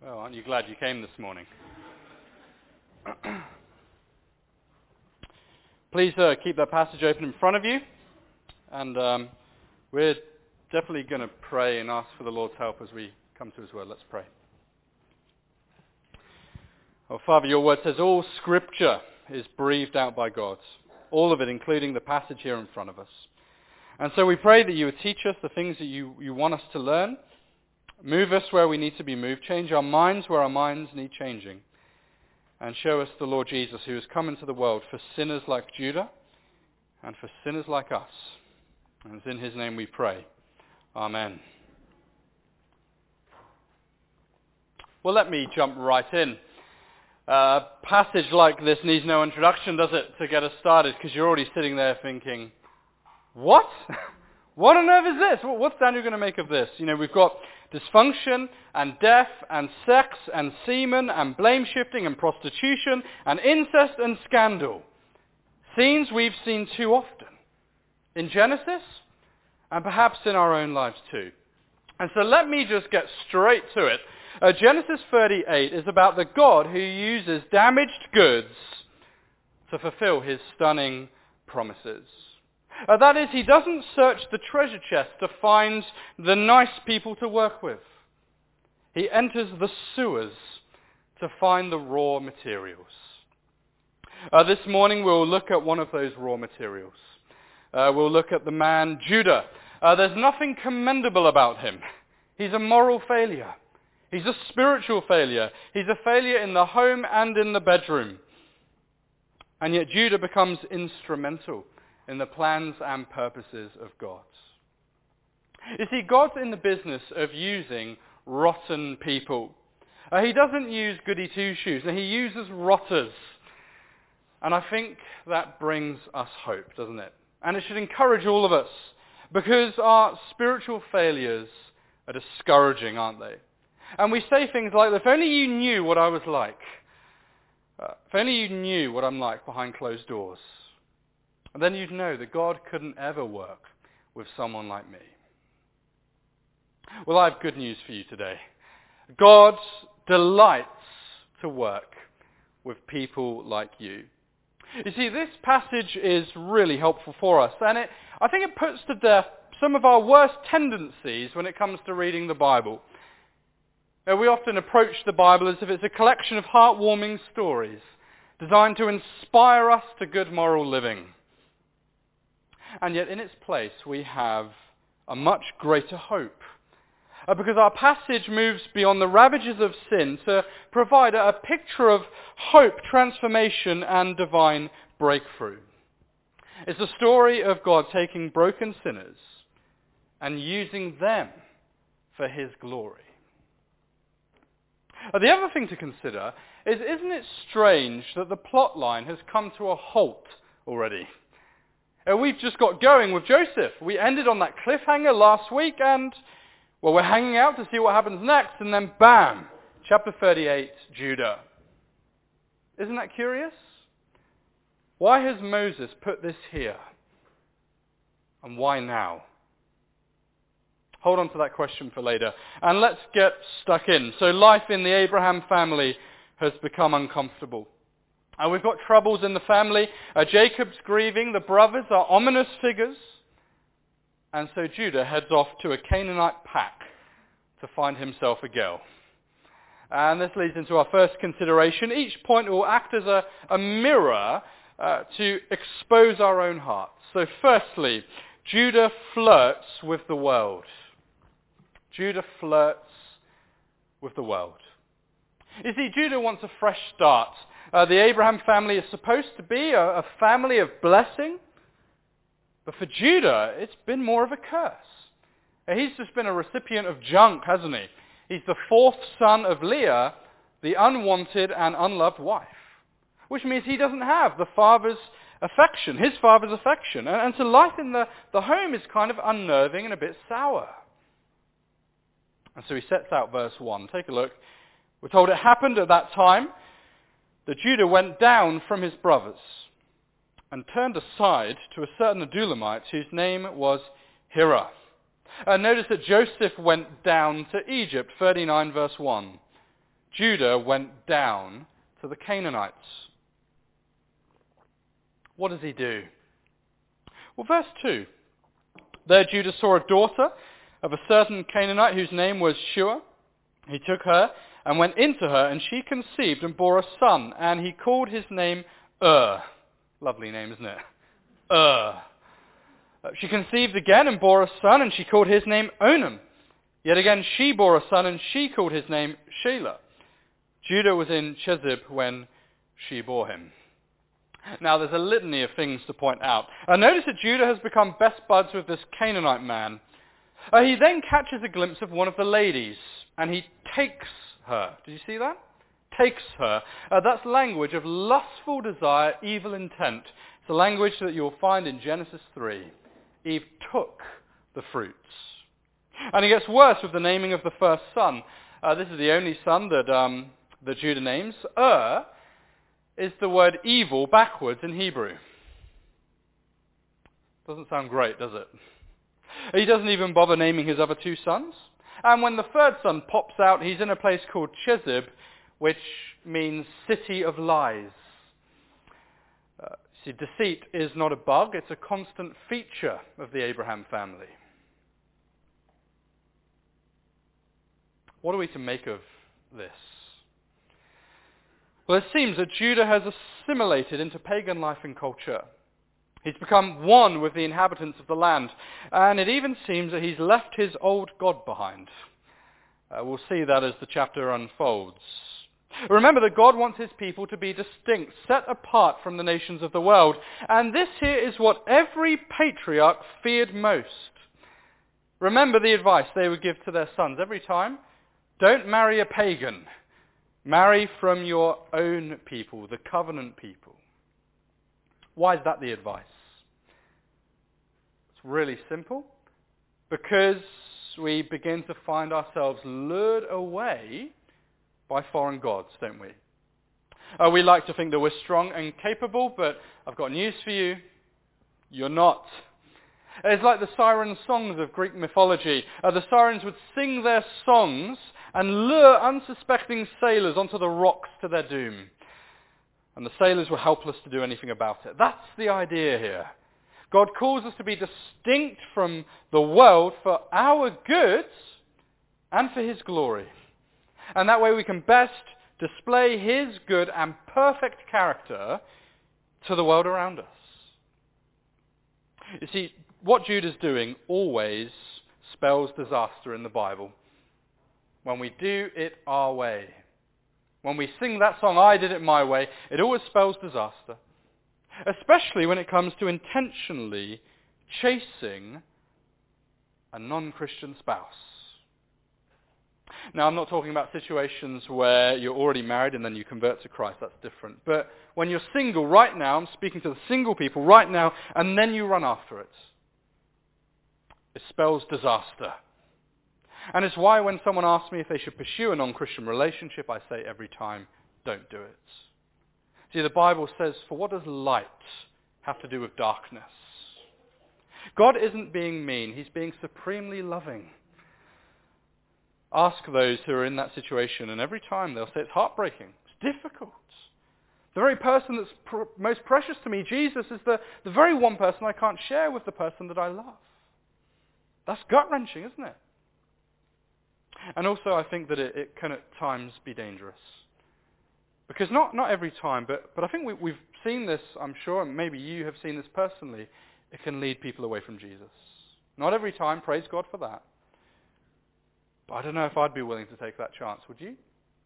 Well, aren't you glad you came this morning? Please keep that passage open in front of you, and we're definitely going to pray and ask for the Lord's help as we come to His Word. Let's pray. Oh, Father, your Word says all Scripture is breathed out by God, all of it, including the passage here in front of us. And so we pray that you would teach us the things that you want us to learn, move us where we need to be moved, change our minds where our minds need changing, and show us the Lord Jesus who has come into the world for sinners like Judah and for sinners like us. And it's in his name we pray. Amen. Well, let me jump right in. A passage like this needs no introduction, does it, to get us started, because you're already sitting there thinking, what? What on earth is this? What's Daniel going to make of this? You know, we've got dysfunction and death and sex and semen and blame shifting and prostitution and incest and scandal. Scenes we've seen too often in Genesis and perhaps in our own lives too. And so let me just get straight to it. Genesis 38 is about the God who uses damaged goods to fulfill his stunning promises. That is, he doesn't search the treasure chest to find the nice people to work with. He enters the sewers to find the raw materials. This morning we'll look at one of those raw materials. We'll look at the man Judah. There's nothing commendable about him. He's a moral failure. He's a spiritual failure. He's a failure in the home and in the bedroom. And yet Judah becomes instrumental in the plans and purposes of God. You see, God's in the business of using rotten people. He doesn't use goody two-shoes. He uses rotters. And I think that brings us hope, doesn't it? And it should encourage all of us, because our spiritual failures are discouraging, aren't they? And we say things like, if only you knew what I was like. If only you knew what I'm like behind closed doors. And then you'd know that God couldn't ever work with someone like me. Well, I have good news for you today. God delights to work with people like you. You see, this passage is really helpful for us, and I think it puts to death some of our worst tendencies when it comes to reading the Bible. We often approach the Bible as if it's a collection of heartwarming stories designed to inspire us to good moral living. And yet in its place we have a much greater hope. Because our passage moves beyond the ravages of sin to provide a picture of hope, transformation, and divine breakthrough. It's a story of God taking broken sinners and using them for his glory. The other thing to consider is, isn't it strange that the plot line has come to a halt already? We've just got going with Joseph. We ended on that cliffhanger last week, and, well, we're hanging out to see what happens next, and then bam, chapter 38, Judah. Isn't that curious? Why has Moses put this here? And why now? Hold on to that question for later. And let's get stuck in. So life in the Abraham family has become uncomfortable. And we've got troubles in the family. Jacob's grieving. The brothers are ominous figures. And so Judah heads off to a Canaanite pack to find himself a girl. And this leads into our first consideration. Each point will act as a mirror to expose our own hearts. So firstly, Judah flirts with the world. Judah flirts with the world. You see, Judah wants a fresh start. The Abraham family is supposed to be a family of blessing. But for Judah, it's been more of a curse. He's just been a recipient of junk, hasn't he? He's the fourth son of Leah, the unwanted and unloved wife. Which means he doesn't have the father's affection, his father's affection. And so life in the home is kind of unnerving and a bit sour. And so he sets out verse 1. Take a look. We're told it happened at that time that Judah went down from his brothers and turned aside to a certain Adullamite whose name was Hira. Notice that Joseph went down to Egypt, 39 verse 1. Judah went down to the Canaanites. What does he do? Well, verse 2. There Judah saw a daughter of a certain Canaanite whose name was Shua. He took her and went into her, and she conceived and bore a son, and he called his name Lovely name, isn't it? She conceived again and bore a son, and she called his name Onan. Yet again she bore a son, and she called his name Shelah. Judah was in Chezib when she bore him. Now there's a litany of things to point out. Notice that Judah has become best buds with this Canaanite man. He then catches a glimpse of one of the ladies, and he takes her. Did you see that? Takes her. That's language of lustful desire, evil intent. It's a language that you'll find in Genesis 3. Eve took the fruits. And it gets worse with the naming of the first son. This is the only son that Judah names. Is the word evil backwards in Hebrew. Doesn't sound great, does it? He doesn't even bother naming his other two sons. And when the third son pops out, he's in a place called Chezib, which means city of lies. See, deceit is not a bug, it's a constant feature of the Abraham family. What are we to make of this? Well, it seems that Judah has assimilated into pagan life and culture. He's become one with the inhabitants of the land, and it even seems that he's left his old God behind. We'll see that as the chapter unfolds. Remember that God wants his people to be distinct, set apart from the nations of the world, and this here is what every patriarch feared most. Remember the advice they would give to their sons every time. Don't marry a pagan. Marry from your own people, the covenant people. Why is that the advice? It's really simple. Because we begin to find ourselves lured away by foreign gods, don't we? We like to think that we're strong and capable, but I've got news for you. You're not. It's like the siren songs of Greek mythology. The sirens would sing their songs and lure unsuspecting sailors onto the rocks to their doom. And the sailors were helpless to do anything about it. That's the idea here. God calls us to be distinct from the world for our good and for his glory. And that way we can best display his good and perfect character to the world around us. You see, what Judah's doing always spells disaster in the Bible. When we do it our way. When we sing that song, I did it my way, it always spells disaster. Especially when it comes to intentionally chasing a non-Christian spouse. Now, I'm not talking about situations where you're already married and then you convert to Christ. That's different. But when you're single right now, I'm speaking to the single people right now, and then you run after it. It spells disaster. And it's why when someone asks me if they should pursue a non-Christian relationship, I say every time, don't do it. See, the Bible says, for what does light have to do with darkness? God isn't being mean. He's being supremely loving. Ask those who are in that situation, and every time they'll say it's heartbreaking. It's difficult. The very person that's most precious to me, Jesus, is the very one person I can't share with the person that I love. That's gut-wrenching, isn't it? And also I think that it can at times be dangerous. Because not every time, but I think we've seen this, I'm sure, and maybe you have seen this personally, it can lead people away from Jesus. Not every time, praise God for that. But I don't know if I'd be willing to take that chance, would you?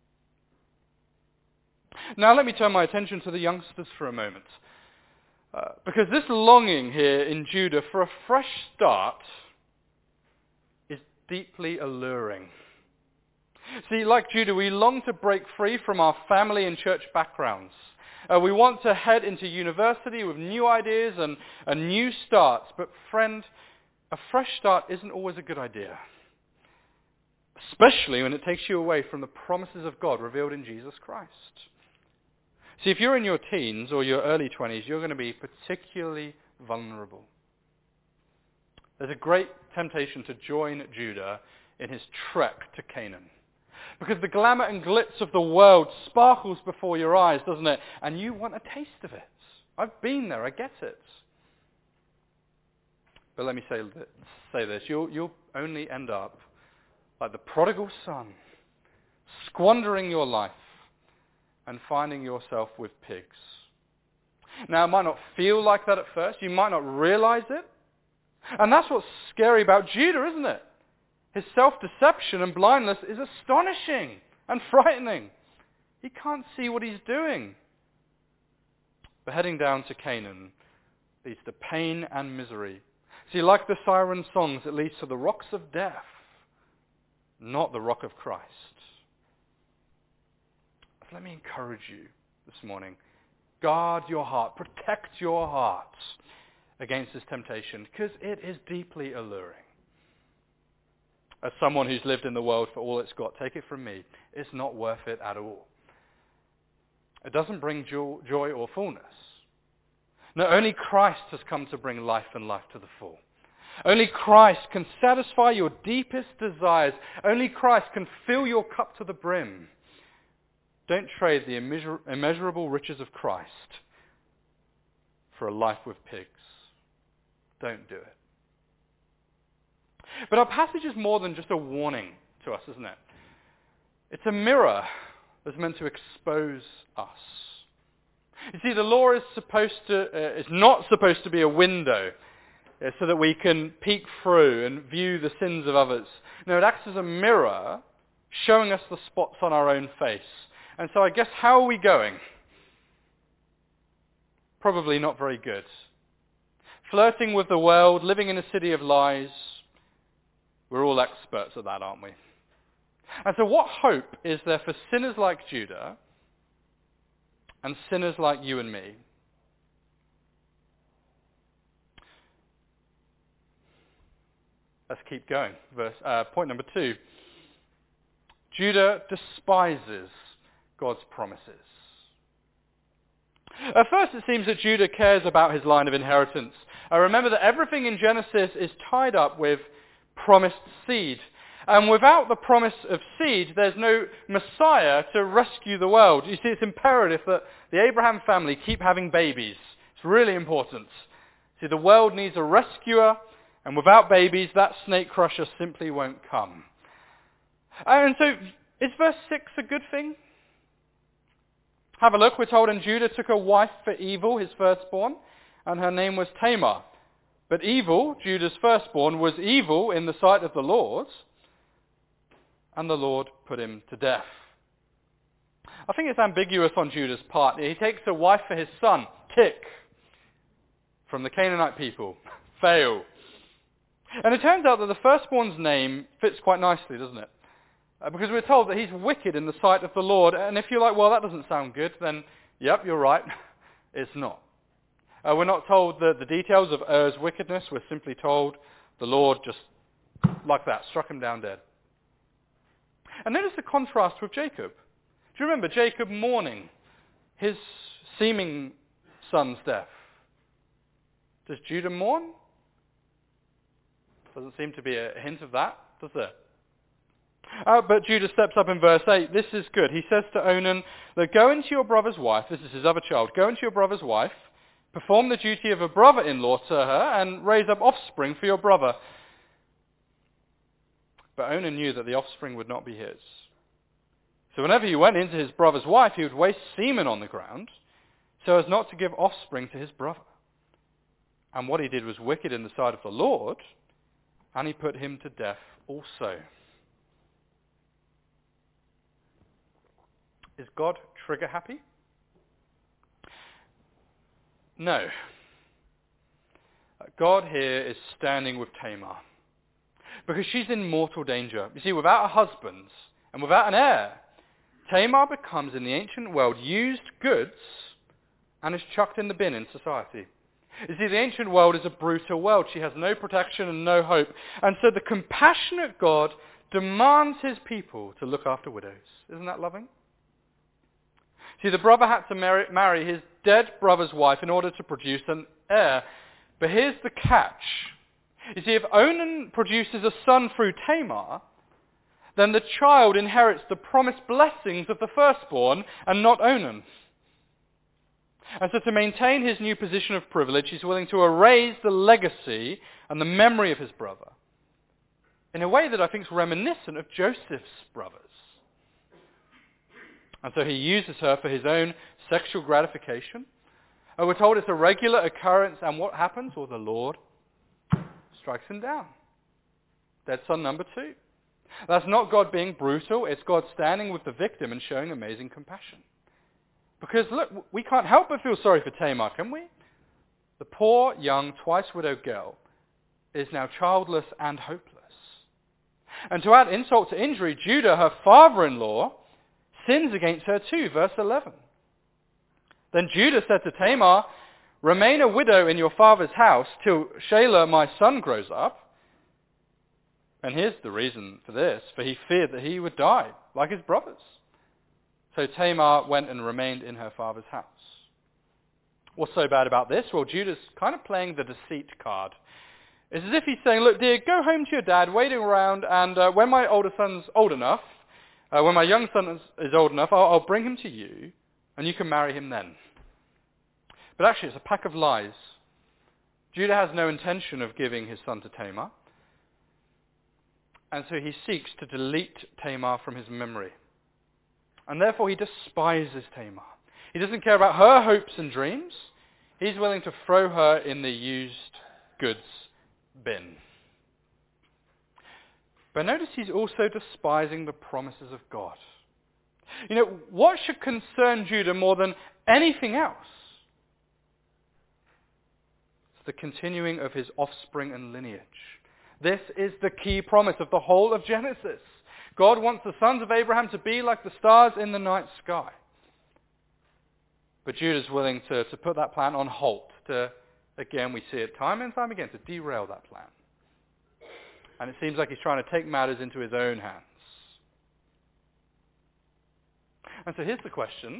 Now let me turn my attention to the youngsters for a moment. Because this longing here in Judah for a fresh start is deeply alluring. See, like Judah, we long to break free from our family and church backgrounds. We want to head into university with new ideas and new starts. But friend, a fresh start isn't always a good idea. Especially when it takes you away from the promises of God revealed in Jesus Christ. See, if you're in your teens or your early 20s, you're going to be particularly vulnerable. There's a great temptation to join Judah in his trek to Canaan. Because the glamour and glitz of the world sparkles before your eyes, doesn't it? And you want a taste of it. I've been there, I get it. But let me say this, you'll only end up like the prodigal son, squandering your life and finding yourself with pigs. Now, it might not feel like that at first. You might not realize it. And that's what's scary about Judah, isn't it? His self-deception and blindness is astonishing and frightening. He can't see what he's doing. But heading down to Canaan leads to pain and misery. See, like the siren songs, it leads to the rocks of death, not the rock of Christ. So let me encourage you this morning. Guard your heart. Protect your heart against this temptation, because it is deeply alluring. As someone who's lived in the world for all it's got, take it from me, it's not worth it at all. It doesn't bring joy or fullness. No, only Christ has come to bring life and life to the full. Only Christ can satisfy your deepest desires. Only Christ can fill your cup to the brim. Don't trade the immeasurable riches of Christ for a life with pigs. Don't do it. But our passage is more than just a warning to us, isn't it? It's a mirror that's meant to expose us. You see, the law is not supposed to be a window so that we can peek through and view the sins of others. No, it acts as a mirror showing us the spots on our own face. And so I guess, how are we going? Probably not very good. Flirting with the world, living in a city of lies. We're all experts at that, aren't we? And so what hope is there for sinners like Judah and sinners like you and me? Let's keep going. Point number 2. Judah despises God's promises. At first it seems that Judah cares about his line of inheritance. Remember that everything in Genesis is tied up with promised seed. And without the promise of seed, there's no Messiah to rescue the world. You see, it's imperative that the Abraham family keep having babies. It's really important. See, the world needs a rescuer, and without babies, that snake crusher simply won't come. And so, is verse 6 a good thing? Have a look. We're told, and Judah took a wife for Evil, his firstborn, and her name was Tamar. But Evil, Judah's firstborn, was evil in the sight of the Lord, and the Lord put him to death. I think it's ambiguous on Judah's part. He takes a wife for his son, Tick, from the Canaanite people. Fail. And it turns out that the firstborn's name fits quite nicely, doesn't it? Because we're told that he's wicked in the sight of the Lord. And if you're like, well, that doesn't sound good, then, yep, you're right. It's not. We're not told the details of Er's wickedness. We're simply told the Lord just, like that, struck him down dead. And notice the contrast with Jacob. Do you remember Jacob mourning his seeming son's death? Does Judah mourn? Doesn't seem to be a hint of that, does there? But Judah steps up in verse 8. This is good. He says to Onan, go into your brother's wife. This is his other child. Go into your brother's wife, perform the duty of a brother-in-law to her, and raise up offspring for your brother. But Onan knew that the offspring would not be his. So whenever he went into his brother's wife, he would waste semen on the ground, so as not to give offspring to his brother. And what he did was wicked in the sight of the Lord, and he put him to death also. Is God trigger happy? No. God here is standing with Tamar, because she's in mortal danger. You see, without a husband and without an heir, Tamar becomes, in the ancient world, used goods and is chucked in the bin in society. You see, the ancient world is a brutal world. She has no protection and no hope. And so the compassionate God demands his people to look after widows. Isn't that loving? See, the brother had to marry his dead brother's wife in order to produce an heir. But here's the catch. You see, if Onan produces a son through Tamar, then the child inherits the promised blessings of the firstborn and not Onan. And so to maintain his new position of privilege, he's willing to erase the legacy and the memory of his brother in a way that I think is reminiscent of Joseph's brothers. And so he uses her for his own sexual gratification. And we're told it's a regular occurrence, and what happens? Well, the Lord strikes him down. Dead son number 2. That's not God being brutal, it's God standing with the victim and showing amazing compassion. Because look, we can't help but feel sorry for Tamar, can we? The poor, young, twice-widowed girl is now childless and hopeless. And to add insult to injury, Judah, her father-in-law, sins against her too, verse 11. Then Judah said to Tamar, "Remain a widow in your father's house till Shelah my son grows up." And here's the reason for this, for he feared that he would die, like his brothers. So Tamar went and remained in her father's house. What's so bad about this? Well, Judah's kind of playing the deceit card. It's as if he's saying, look, dear, go home to your dad, waiting around, and when my older son's old enough, when my young son is old enough, I'll bring him to you, and you can marry him then. But actually, it's a pack of lies. Judah has no intention of giving his son to Tamar, and so he seeks to delete Tamar from his memory. And therefore, he despises Tamar. He doesn't care about her hopes and dreams. He's willing to throw her in the used goods bin. But notice he's also despising the promises of God. You know, what should concern Judah more than anything else? It's the continuing of his offspring and lineage. This is the key promise of the whole of Genesis. God wants the sons of Abraham to be like the stars in the night sky. But Judah's willing to put that plan on halt, again, we see it time and time again, to derail that plan. And it seems like he's trying to take matters into his own hands. And so here's the question.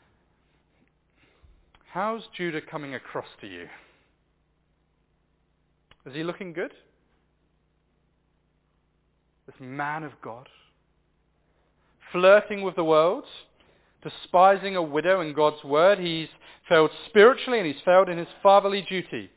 How's Judah coming across to you? Is he looking good? This man of God, flirting with the world, despising a widow in God's word. He's failed spiritually and he's failed in his fatherly duty.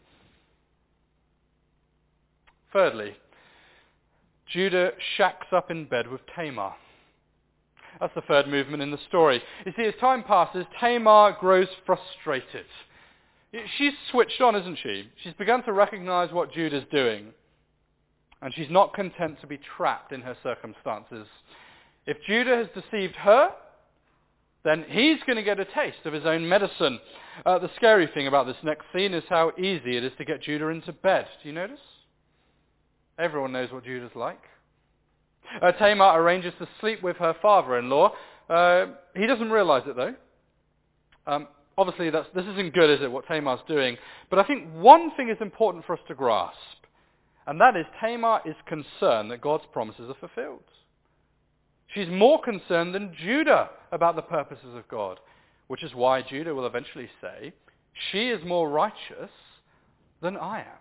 Thirdly, Judah shacks up in bed with Tamar. That's the third movement in the story. You see, as time passes, Tamar grows frustrated. She's switched on, isn't she? She's begun to recognize what Judah's doing. And she's not content to be trapped in her circumstances. If Judah has deceived her, then he's going to get a taste of his own medicine. The scary thing about this next scene is how easy it is to get Judah into bed. Do you notice? Everyone knows what Judah's like. Tamar arranges to sleep with her father-in-law. He doesn't realize it, though. Obviously, this isn't good, is it, what Tamar's doing? But I think one thing is important for us to grasp. And that is, Tamar is concerned that God's promises are fulfilled. She's more concerned than Judah about the purposes of God, which is why Judah will eventually say, she is more righteous than I am.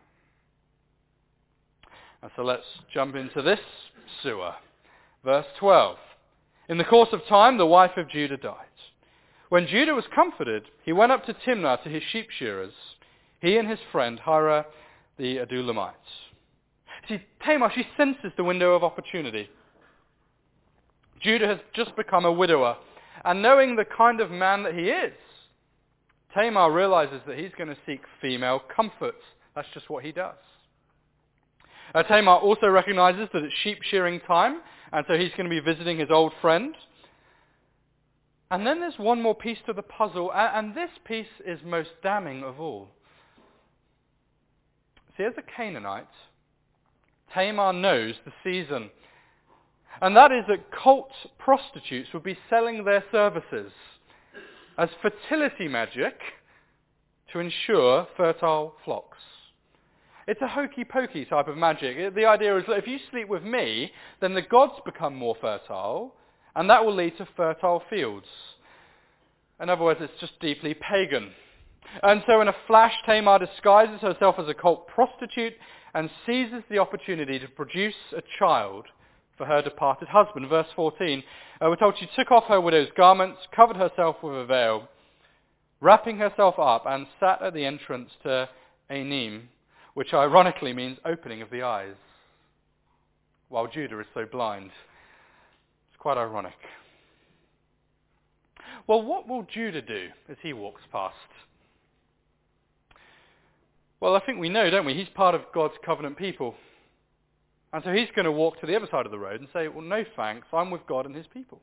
And so let's jump into this sewer. Verse 12. In the course of time, the wife of Judah died. When Judah was comforted, he went up to Timnah to his sheep shearers, he and his friend Hira the Adullamite. See, Tamar, she senses the window of opportunity. Judah has just become a widower, and knowing the kind of man that he is, Tamar realizes that he's going to seek female comfort. That's just what he does. Tamar also recognizes that it's sheep shearing time, and so he's going to be visiting his old friend. And then there's one more piece to the puzzle, and this piece is most damning of all. See, as a Canaanite, Tamar knows the season. And that is that cult prostitutes would be selling their services as fertility magic to ensure fertile flocks. It's a hokey-pokey type of magic. The idea is that if you sleep with me, then the gods become more fertile, and that will lead to fertile fields. In other words, it's just deeply pagan. And so in a flash, Tamar disguises herself as a cult prostitute and seizes the opportunity to produce a child for her departed husband. Verse 14, we're told she took off her widow's garments, covered herself with a veil, wrapping herself up, and sat at the entrance to Anim, which ironically means opening of the eyes, while Judah is so blind. It's quite ironic. Well, what will Judah do as he walks past? Well, I think we know, don't we? He's part of God's covenant people. And so he's going to walk to the other side of the road and say, well, no thanks, I'm with God and his people.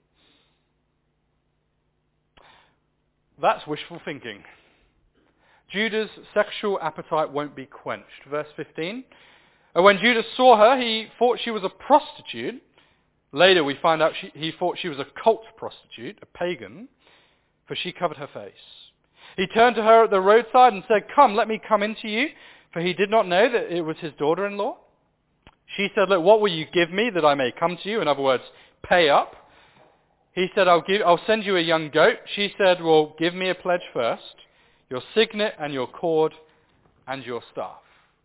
That's wishful thinking. Judah's sexual appetite won't be quenched. Verse 15. When Judah saw her, he thought she was a prostitute. Later we find out he thought she was a cult prostitute, a pagan, for she covered her face. He turned to her at the roadside and said, "Come, let me come in to you," for he did not know that it was his daughter-in-law. She said, "Look, what will you give me that I may come to you?" In other words, pay up. He said, I'll send you a young goat. She said, "Well, give me a pledge first, your signet and your cord and your staff."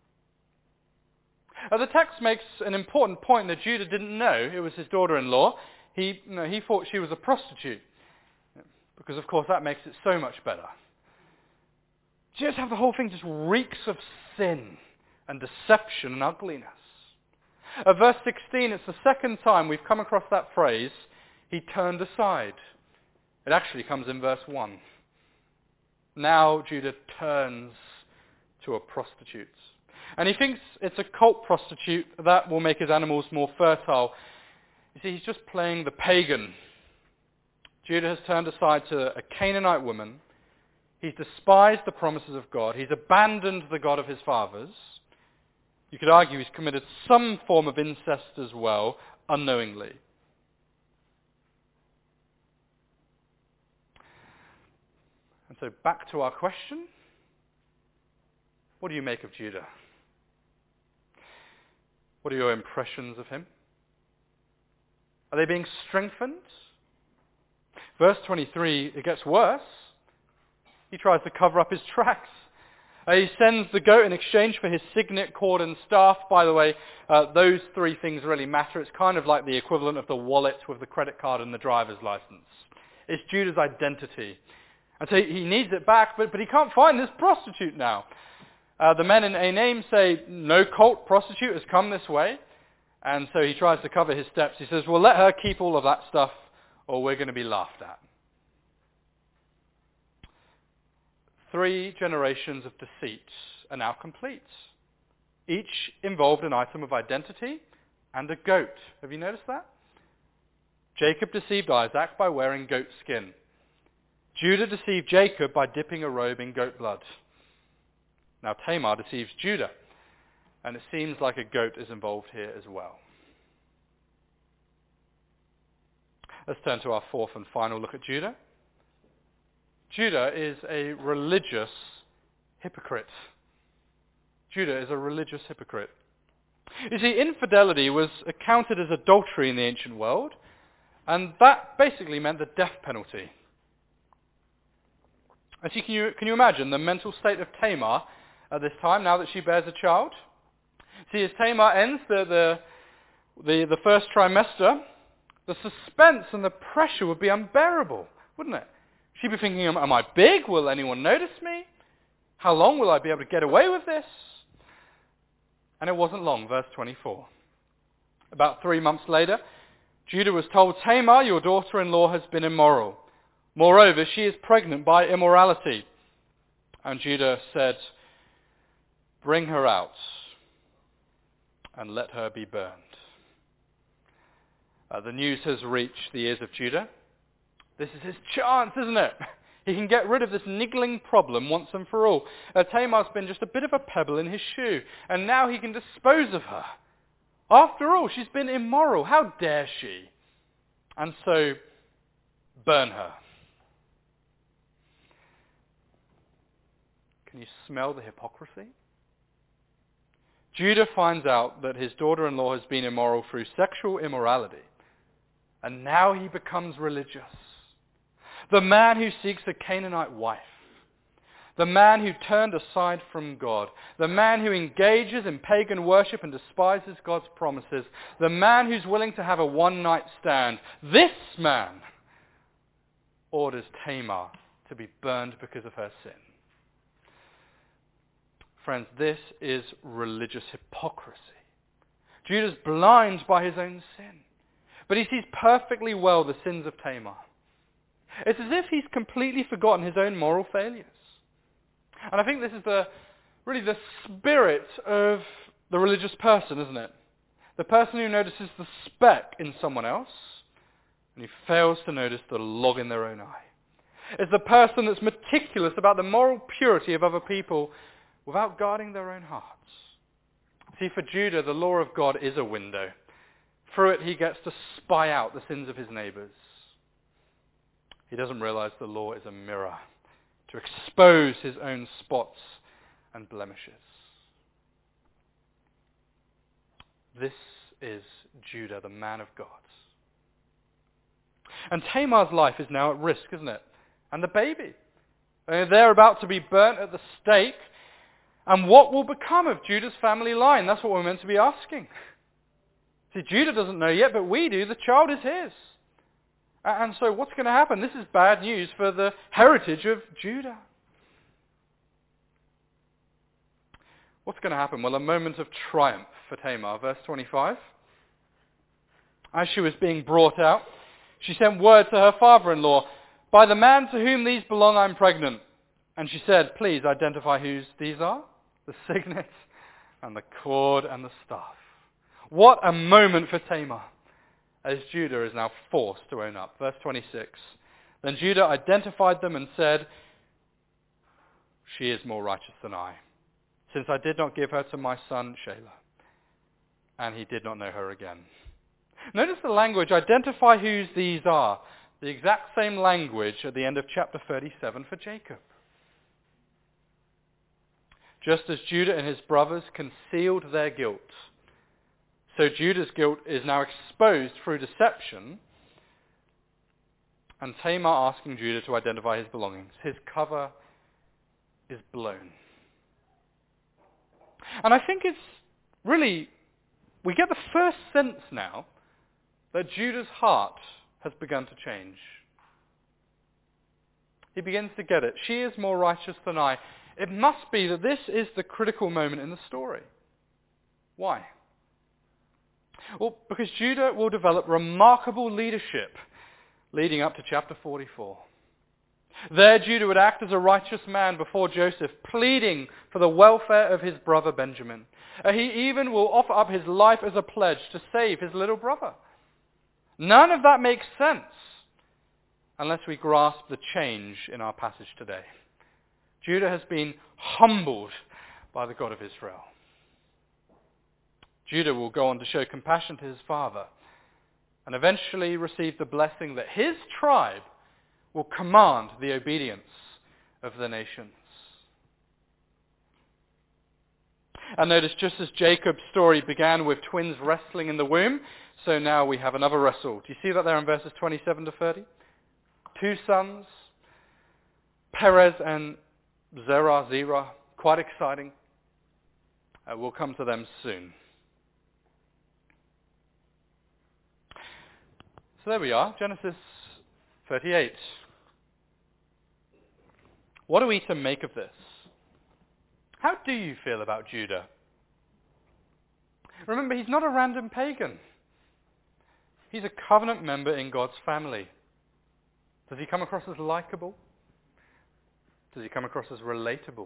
The text makes an important point that Judah didn't know it was his daughter-in-law. He thought she was a prostitute, because of course that makes it so much better. Just have the whole thing just reeks of sin and deception and ugliness. Verse 16, it's the second time we've come across that phrase, he turned aside. It actually comes in verse 1. Now Judah turns to a prostitute. And he thinks it's a cult prostitute that will make his animals more fertile. You see, he's just playing the pagan. Judah has turned aside to a Canaanite woman. He's despised the promises of God. He's abandoned the God of his fathers. You could argue he's committed some form of incest as well, unknowingly. And so back to our question. What do you make of Judah? What are your impressions of him? Are they being strengthened? Verse 23, it gets worse. He tries to cover up his tracks. He sends the goat in exchange for his signet, cord and staff. By the way, those three things really matter. It's kind of like the equivalent of the wallet with the credit card and the driver's license. It's Judah's identity. And so he needs it back, but he can't find this prostitute now. The men in Anim say, no cult prostitute has come this way. And so he tries to cover his steps. He says, well, let her keep all of that stuff or we're going to be laughed at. 3 generations of deceit are now complete. Each involved an item of identity and a goat. Have you noticed that? Jacob deceived Isaac by wearing goat skin. Judah deceived Jacob by dipping a robe in goat blood. Now Tamar deceives Judah, and it seems like a goat is involved here as well. Let's turn to our fourth and final look at Judah. Judah is a religious hypocrite. Judah is a religious hypocrite. You see, infidelity was accounted as adultery in the ancient world, and that basically meant the death penalty. And so can you imagine the mental state of Tamar at this time, now that she bears a child? See, as Tamar ends the first trimester, the suspense and the pressure would be unbearable, wouldn't it? She'd be thinking, am I big? Will anyone notice me? How long will I be able to get away with this? And it wasn't long, verse 24. About 3 months later, Judah was told, Tamar, your daughter-in-law, has been immoral. Moreover, she is pregnant by immorality. And Judah said, bring her out and let her be burned. The news has reached the ears of Judah. This is his chance, isn't it? He can get rid of this niggling problem once and for all. Tamar's been just a bit of a pebble in his shoe, and now he can dispose of her. After all, she's been immoral. How dare she? And so, burn her. Can you smell the hypocrisy? Judah finds out that his daughter-in-law has been immoral through sexual immorality, and now he becomes religious. The man who seeks a Canaanite wife. The man who turned aside from God. The man who engages in pagan worship and despises God's promises. The man who's willing to have a one-night stand. This man orders Tamar to be burned because of her sin. Friends, this is religious hypocrisy. Judah's blind by his own sin. But he sees perfectly well the sins of Tamar. It's as if he's completely forgotten his own moral failures. And I think this is really the spirit of the religious person, isn't it? The person who notices the speck in someone else, and who fails to notice the log in their own eye. It's the person that's meticulous about the moral purity of other people without guarding their own hearts. See, for Judah, the law of God is a window. Through it, he gets to spy out the sins of his neighbors. He doesn't realize the law is a mirror to expose his own spots and blemishes. This is Judah, the man of God. And Tamar's life is now at risk, isn't it? And the baby. They're about to be burnt at the stake. And what will become of Judah's family line? That's what we're meant to be asking. See, Judah doesn't know yet, but we do. The child is his. And so what's going to happen? This is bad news for the heritage of Judah. What's going to happen? Well, a moment of triumph for Tamar. Verse 25. As she was being brought out, she sent word to her father-in-law, "By the man to whom these belong, I'm pregnant." And she said, "Please identify whose these are, the signet and the cord and the staff." What a moment for Tamar, as Judah is now forced to own up. Verse 26. Then Judah identified them and said, "She is more righteous than I, since I did not give her to my son Shelah." And he did not know her again. Notice the language, identify whose these are. The exact same language at the end of chapter 37 for Jacob. Just as Judah and his brothers concealed their guilt, so Judah's guilt is now exposed through deception, and Tamar asking Judah to identify his belongings. His cover is blown. And I think it's really, we get the first sense now that Judah's heart has begun to change. He begins to get it. She is more righteous than I. It must be that this is the critical moment in the story. Why? Well, because Judah will develop remarkable leadership leading up to chapter 44. There, Judah would act as a righteous man before Joseph, pleading for the welfare of his brother Benjamin. He even will offer up his life as a pledge to save his little brother. None of that makes sense unless we grasp the change in our passage today. Judah has been humbled by the God of Israel. Judah will go on to show compassion to his father and eventually receive the blessing that his tribe will command the obedience of the nations. And notice, just as Jacob's story began with twins wrestling in the womb, so now we have another wrestle. Do you see that there in verses 27 to 30? Two sons, Perez and Zerah, quite exciting. We'll come to them soon. So there we are, Genesis 38. What are we to make of this? How do you feel about Judah? Remember, he's not a random pagan. He's a covenant member in God's family. Does he come across as likable? Does he come across as relatable?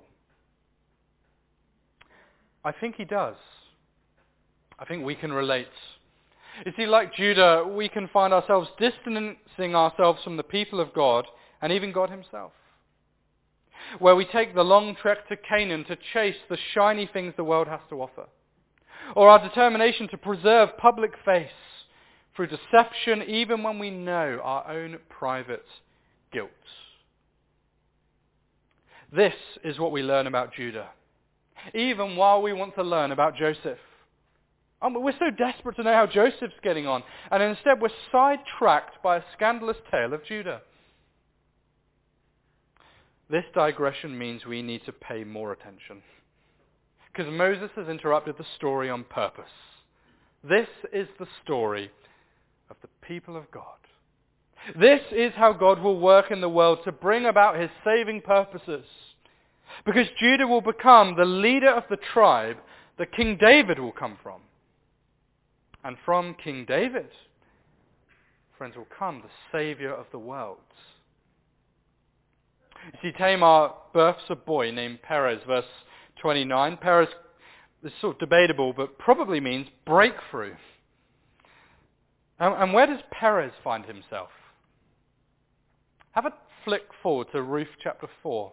I think he does. I think we can relate. You see, like Judah, we can find ourselves distancing ourselves from the people of God and even God himself. Where we take the long trek to Canaan to chase the shiny things the world has to offer. Or our determination to preserve public face through deception even when we know our own private guilt. This is what we learn about Judah, even while we want to learn about Joseph. We're so desperate to know how Joseph's getting on, and instead we're sidetracked by a scandalous tale of Judah. This digression means we need to pay more attention. Because Moses has interrupted the story on purpose. This is the story of the people of God. This is how God will work in the world to bring about his saving purposes. Because Judah will become the leader of the tribe that King David will come from. And from King David, friends, will come the Savior of the world. You see, Tamar births a boy named Perez, verse 29. Perez is sort of debatable, but probably means breakthrough. And where does Perez find himself? Have a flick forward to Ruth chapter 4.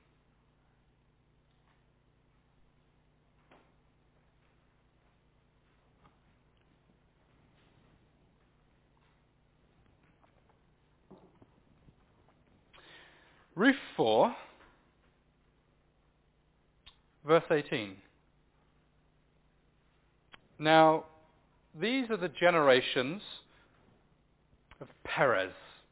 Ruth 4, verse 18. Now, these are the generations of Perez.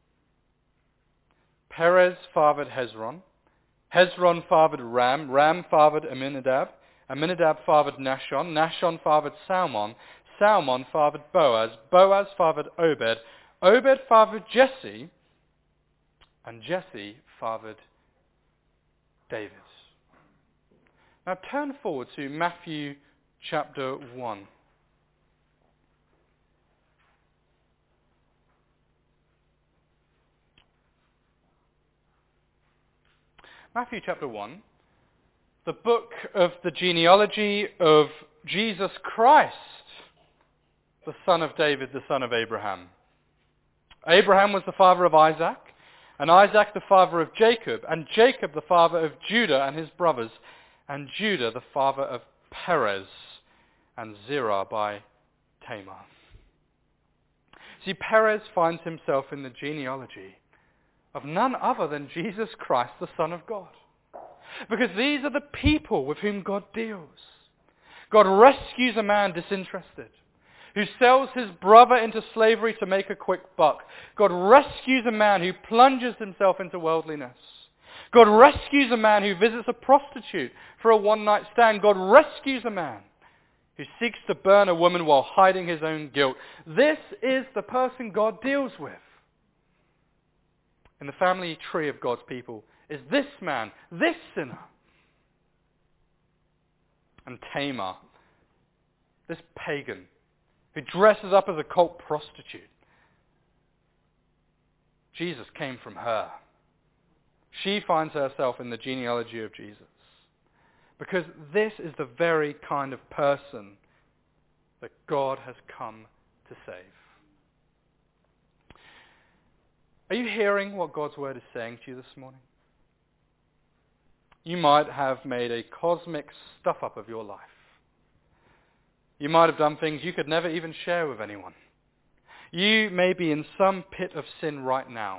Perez fathered Hezron. Hezron fathered Ram. Ram fathered Amminadab. Amminadab fathered Nahshon. Nahshon fathered Salmon. Salmon fathered Boaz. Boaz fathered Obed. Obed fathered Jesse. And Jesse fathered David. Now turn forward to Matthew chapter 1. Matthew chapter 1, the book of the genealogy of Jesus Christ, the son of David, the son of Abraham. Abraham was the father of Isaac, and Isaac the father of Jacob, and Jacob the father of Judah and his brothers, and Judah the father of Perez and Zerah by Tamar. See, Perez finds himself in the genealogy of none other than Jesus Christ, the Son of God. Because these are the people with whom God deals. God rescues a man disinterested, who sells his brother into slavery to make a quick buck. God rescues a man who plunges himself into worldliness. God rescues a man who visits a prostitute for a one-night stand. God rescues a man who seeks to burn a woman while hiding his own guilt. This is the person God deals with. In the family tree of God's people is this man, this sinner. And Tamar, this pagan, who dresses up as a cult prostitute. Jesus came from her. She finds herself in the genealogy of Jesus. Because this is the very kind of person that God has come to save. Are you hearing what God's word is saying to you this morning? You might have made a cosmic stuff-up of your life. You might have done things you could never even share with anyone. You may be in some pit of sin right now.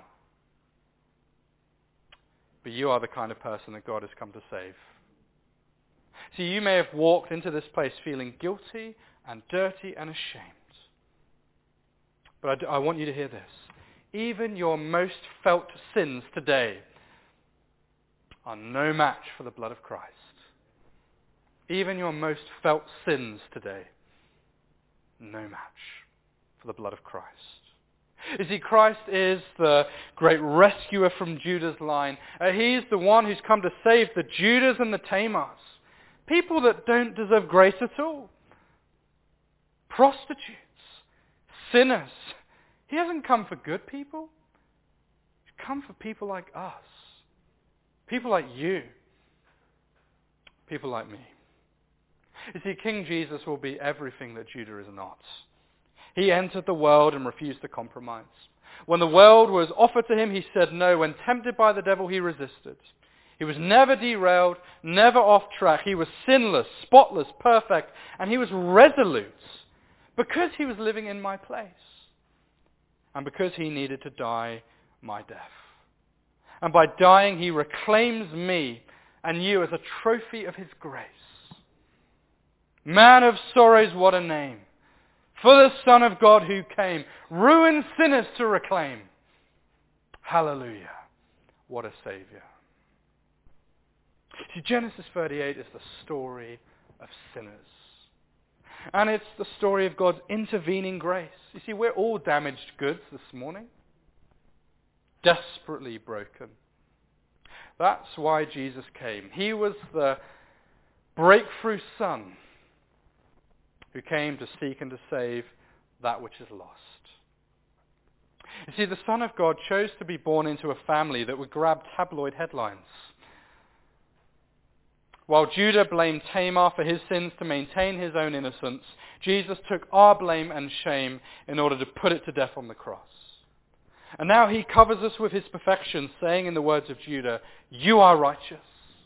But you are the kind of person that God has come to save. See, you may have walked into this place feeling guilty and dirty and ashamed. But I want you to hear this. Even your most felt sins today are no match for the blood of Christ. Even your most felt sins today, no match for the blood of Christ. You see, Christ is the great rescuer from Judah's line. He's the one who's come to save the Judahs and the Tamars. People that don't deserve grace at all. Prostitutes. Sinners. He hasn't come for good people. He's come for people like us. People like you. People like me. You see, King Jesus will be everything that Judah is not. He entered the world and refused to compromise. When the world was offered to him, he said no. When tempted by the devil, he resisted. He was never derailed, never off track. He was sinless, spotless, perfect, and he was resolute because he was living in my place and because he needed to die my death. And by dying, he reclaims me and you as a trophy of his grace. Man of sorrows, what a name. For the Son of God who came, ruined sinners to reclaim. Hallelujah. What a Savior. See, Genesis 38 is the story of sinners. And it's the story of God's intervening grace. You see, we're all damaged goods this morning. Desperately broken. That's why Jesus came. He was the breakthrough Son who came to seek and to save that which is lost. You see, the Son of God chose to be born into a family that would grab tabloid headlines. While Judah blamed Tamar for his sins to maintain his own innocence, Jesus took our blame and shame in order to put it to death on the cross. And now he covers us with his perfection, saying in the words of Judah, "You are righteous."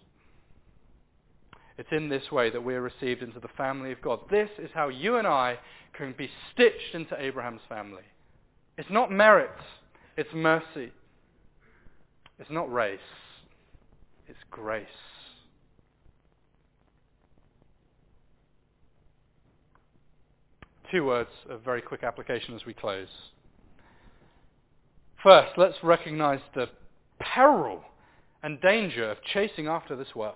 It's in this way that we are received into the family of God. This is how you and I can be stitched into Abraham's family. It's not merit, it's mercy. It's not race, it's grace. Two words of very quick application as we close. First, let's recognize the peril and danger of chasing after this world.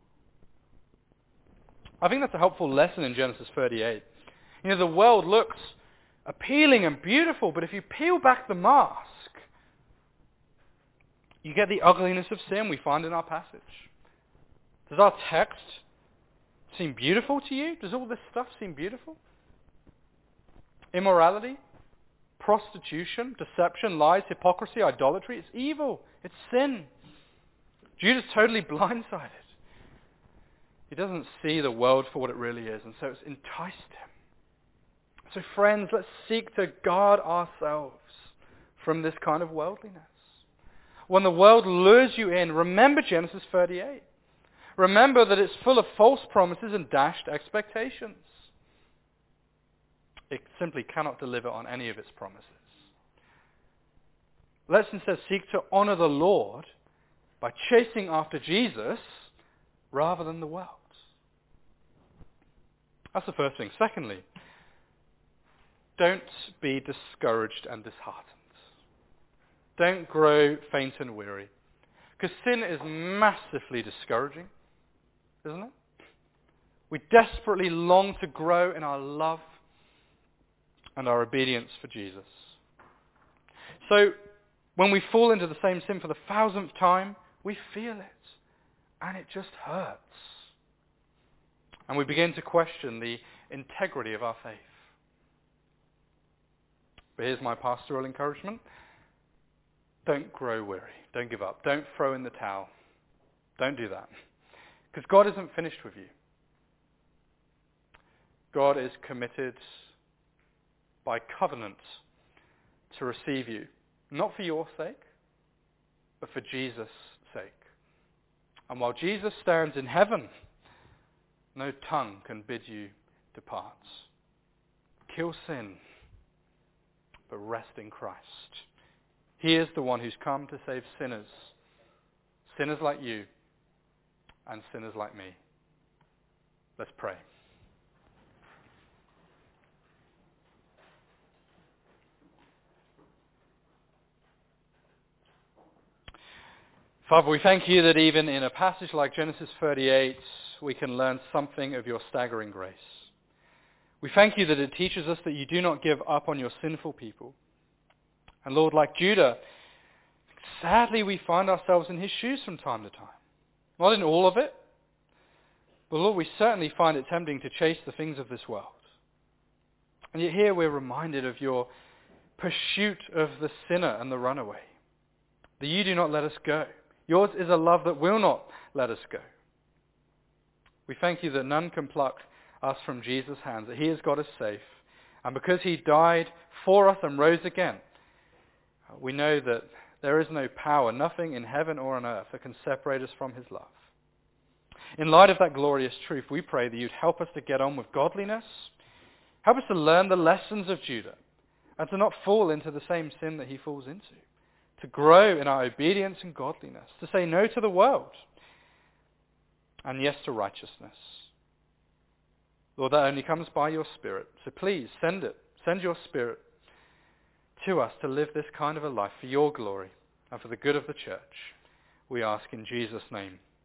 I think that's a helpful lesson in Genesis 38. You know, the world looks appealing and beautiful, but if you peel back the mask, you get the ugliness of sin we find in our passage. Does our text seem beautiful to you? Does all this stuff seem beautiful? Immorality, prostitution, deception, lies, hypocrisy, idolatry. It's evil. It's sin. Judah's totally blindsided. He doesn't see the world for what it really is, and so it's enticed him. So friends, let's seek to guard ourselves from this kind of worldliness. When the world lures you in, remember Genesis 38. Remember that it's full of false promises and dashed expectations. It simply cannot deliver on any of its promises. Let's instead seek to honor the Lord by chasing after Jesus rather than the world. That's the first thing. Secondly, don't be discouraged and disheartened. Don't grow faint and weary. Because sin is massively discouraging, isn't it? We desperately long to grow in our love and our obedience for Jesus. So, when we fall into the same sin for the 1,000th time, we feel it. And it just hurts. And we begin to question the integrity of our faith. But here's my pastoral encouragement. Don't grow weary. Don't give up. Don't throw in the towel. Don't do that. Because God isn't finished with you. God is committed by covenant to receive you. Not for your sake, but for Jesus' sake. And while Jesus stands in heaven, no tongue can bid you depart. Kill sin, but rest in Christ. He is the one who's come to save sinners. Sinners like you and sinners like me. Let's pray. Father, we thank you that even in a passage like Genesis 38, we can learn something of your staggering grace. We thank you that it teaches us that you do not give up on your sinful people. And Lord, like Judah, sadly we find ourselves in his shoes from time to time. Not in all of it, but Lord, we certainly find it tempting to chase the things of this world. And yet here we're reminded of your pursuit of the sinner and the runaway. That you do not let us go. Yours is a love that will not let us go. We thank you that none can pluck us from Jesus' hands, that he has got us safe. And because he died for us and rose again, we know that there is no power, nothing in heaven or on earth that can separate us from his love. In light of that glorious truth, we pray that you'd help us to get on with godliness, help us to learn the lessons of Judah, and to not fall into the same sin that he falls into. To grow in our obedience and godliness, to say no to the world, and yes to righteousness. Lord, that only comes by your Spirit. So please send it. Send your Spirit to us to live this kind of a life for your glory and for the good of the church. We ask in Jesus' name.